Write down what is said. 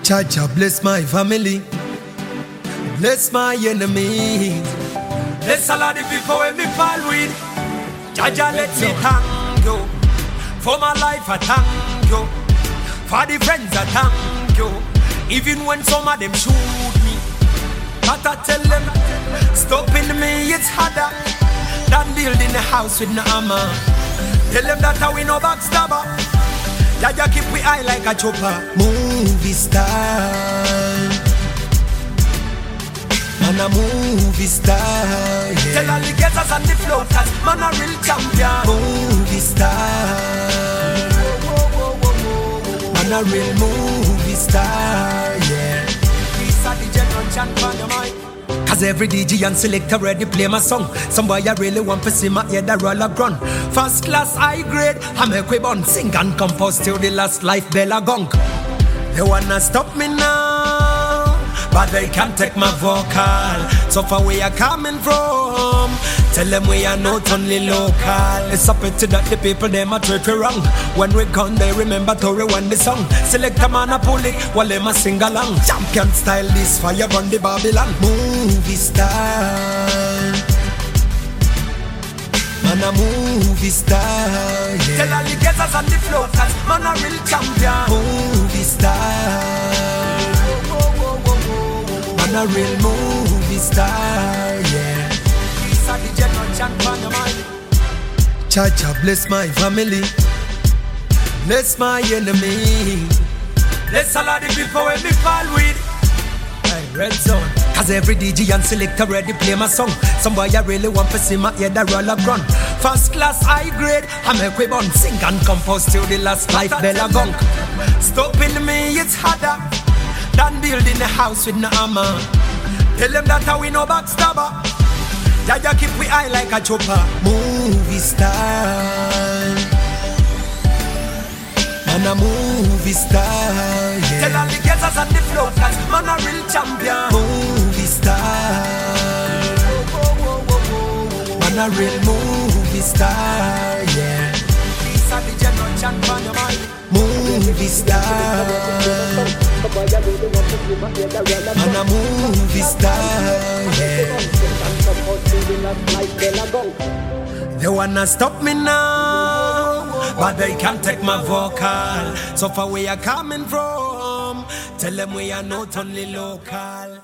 Jaja bless my family, bless my enemies, bless all of the people when me fall with. Jaja let me thank you for my life, I thank you for the friends, I thank you. Even when some of them shoot me, but I tell them stopping me it's harder than building a house with no hammer. Tell them that I win no backstabber. Jaja keep we eye like a chopper. Movie star, man a movie star, yeah. Tell all the getters and the floaters, man a real champion. Movie star, man a real movie star, yeah. These are the general champion, your mind. Cause every DJ and selector ready play my song. Some boy I really want to see my head a roll a run. First class high grade, I make we born. Sing and compose till the last life bell a gong. They wanna stop me now, but they can't take my vocal. So far where you coming from, tell them we are not only local. It's a pity that the people them a treat we wrong. When we gone they remember to rewind the song. Select a man a pull it while them a sing along. Champion style this fire on the Babylon. Movie star, man a movie star, yeah. Tell all the getters and the floaters, man a real champion. Movie star, man a real movie star, yeah. These are the general champion, your mind. Jaja bless my family, bless my enemy, bless all of the people when me fall with. Hey, Red Zone. Cause every DJ and selector ready play my song. Some boy I really want to see my head a roll a run. First class high grade, I make we born. Sing and compose till the last life bell a gong. Stopping me it's harder than building a house with no hammer. Tell them that I win no backstabber. Jaja keep we eye like a chopper. Movie star, man a movie star, yeah. Tell all the getters and the floaters, man a real champion. Movie star, man a real movie star, yeah. These are the general champion, your mind. Movie star, man a movie star, yeah. They wanna stop me now, but they can't take my vocal. So far where you coming from, tell them we are not only local.